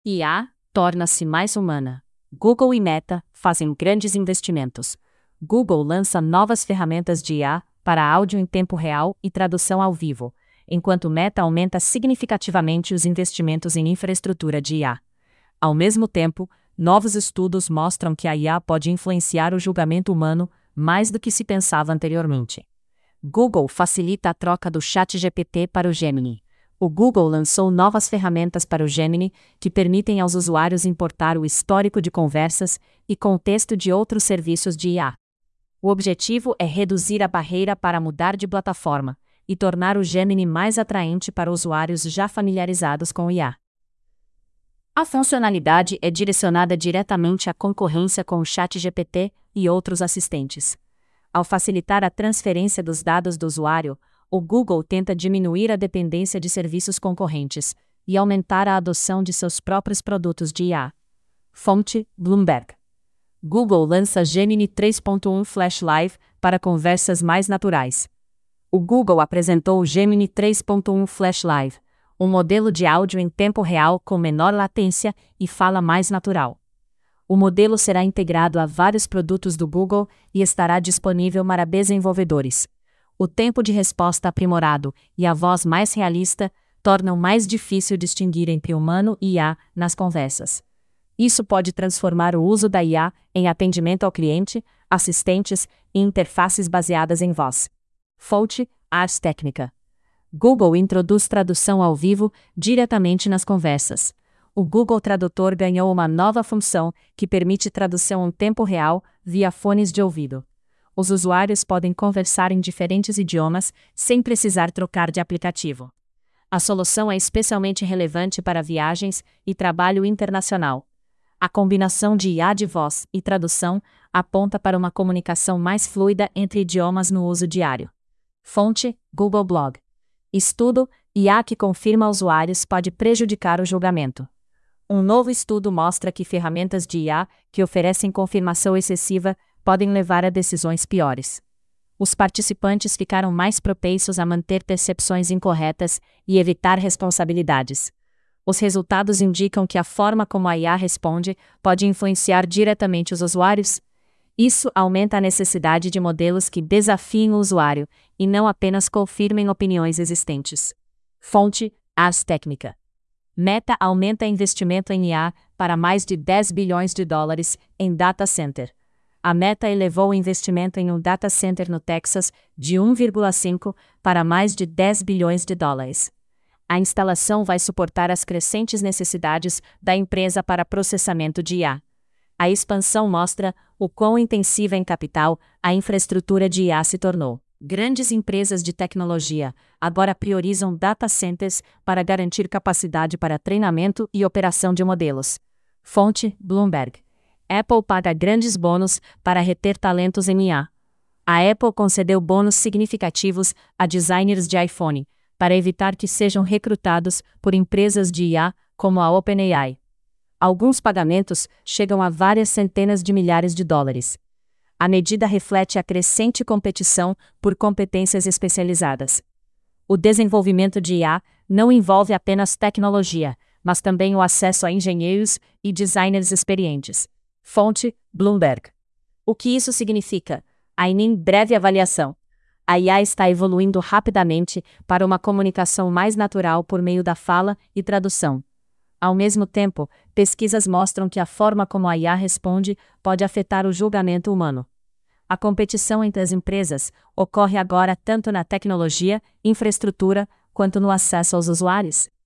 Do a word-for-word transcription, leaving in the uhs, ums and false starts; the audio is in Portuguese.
I A torna-se mais humana. Google e Meta fazem grandes investimentos. Google lança novas ferramentas de I A para áudio em tempo real e tradução ao vivo, enquanto Meta aumenta significativamente os investimentos em infraestrutura de I A. Ao mesmo tempo, novos estudos mostram que a I A pode influenciar o julgamento humano mais do que se pensava anteriormente. Google facilita a troca do ChatGPT para o Gemini. O Google lançou novas ferramentas para o Gemini que permitem aos usuários importar o histórico de conversas e contexto de outros serviços de I A. O objetivo é reduzir a barreira para mudar de plataforma e tornar o Gemini mais atraente para usuários já familiarizados com I A. A funcionalidade é direcionada diretamente à concorrência com o ChatGPT e outros assistentes. Ao facilitar a transferência dos dados do usuário, o Google tenta diminuir a dependência de serviços concorrentes e aumentar a adoção de seus próprios produtos de I A. Fonte: Bloomberg. Google lança Gemini três ponto um Flash Live para conversas mais naturais. O Google apresentou o Gemini três ponto um Flash Live, um modelo de áudio em tempo real com menor latência e fala mais natural. O modelo será integrado a vários produtos do Google e estará disponível para desenvolvedores. O tempo de resposta aprimorado e a voz mais realista tornam mais difícil distinguir entre humano e I A nas conversas. Isso pode transformar o uso da I A em atendimento ao cliente, assistentes e interfaces baseadas em voz. Fonte: Ars Technica. Google introduz tradução ao vivo diretamente nas conversas. O Google Tradutor ganhou uma nova função que permite tradução em tempo real via fones de ouvido. Os usuários podem conversar em diferentes idiomas sem precisar trocar de aplicativo. A solução é especialmente relevante para viagens e trabalho internacional. A combinação de I A de voz e tradução aponta para uma comunicação mais fluida entre idiomas no uso diário. Fonte: Google Blog. Estudo: I A que confirma usuários pode prejudicar o julgamento. Um novo estudo mostra que ferramentas de I A que oferecem confirmação excessiva podem levar a decisões piores. Os participantes ficaram mais propensos a manter percepções incorretas e evitar responsabilidades. Os resultados indicam que a forma como a I A responde pode influenciar diretamente os usuários. Isso aumenta a necessidade de modelos que desafiem o usuário e não apenas confirmem opiniões existentes. Fonte: Ars Technica. Meta aumenta investimento em I A para mais de dez bilhões de dólares em data center. A Meta elevou o investimento em um data center no Texas de um vírgula cinco para mais de dez bilhões de dólares. A instalação vai suportar as crescentes necessidades da empresa para processamento de I A. A expansão mostra o quão intensiva em capital a infraestrutura de I A se tornou. Grandes empresas de tecnologia agora priorizam data centers para garantir capacidade para treinamento e operação de modelos. Fonte: Bloomberg. Apple paga grandes bônus para reter talentos em I A. A Apple concedeu bônus significativos a designers de iPhone, para evitar que sejam recrutados por empresas de I A como a OpenAI. Alguns pagamentos chegam a várias centenas de milhares de dólares. A medida reflete a crescente competição por competências especializadas. O desenvolvimento de I A não envolve apenas tecnologia, mas também o acesso a engenheiros e designers experientes. Fonte: Bloomberg. O que isso significa? A em breve avaliação. A I A está evoluindo rapidamente para uma comunicação mais natural por meio da fala e tradução. Ao mesmo tempo, pesquisas mostram que a forma como a I A responde pode afetar o julgamento humano. A competição entre as empresas ocorre agora tanto na tecnologia, infraestrutura, quanto no acesso aos usuários.